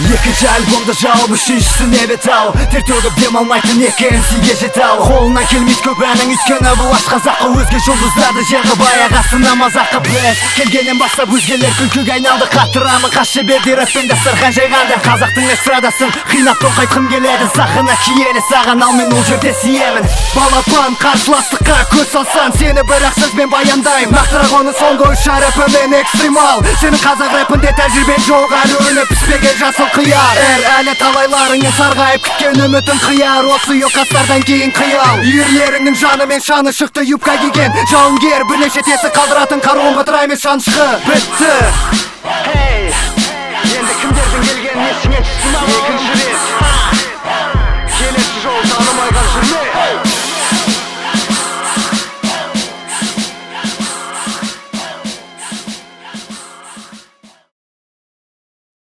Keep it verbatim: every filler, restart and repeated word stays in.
Екінші альбомда жауып үшіншісіне бет ал тер төгіп дем алмайтын екенсіге жет ал қолынан келмейді көп әнің өйткені бұл аш қазаққа өзге жұлдыздарды жерді баяғасына мазаққа білет келгеннен бастап өзгелер күлкіге айналды қатырамын қас шеберде рэппен дастархан жайғанда қазақтың эстрадасын қинап тоқайтқым келеді сахна киелі саған ал мен ол жерде сиемін балапан қарсыластыққа көз салсаң сені бір-ақ сөзбен баяндаймын нақтырақ оны соңғы үш ай рэпімен экстремал сенің қазақ рэпінде тәжірибең жоқ әлі өні піспеген жасыл қияр әр әлі талайларыңмен сарғайып күткен үмітін қияр осы йокастардан кейін қиял үйірлеріңнің жаны мен шаны шықты юбка киген жауынгер бірнеше тесік қалдыратын қаруын бытырай мен шанышқы бітті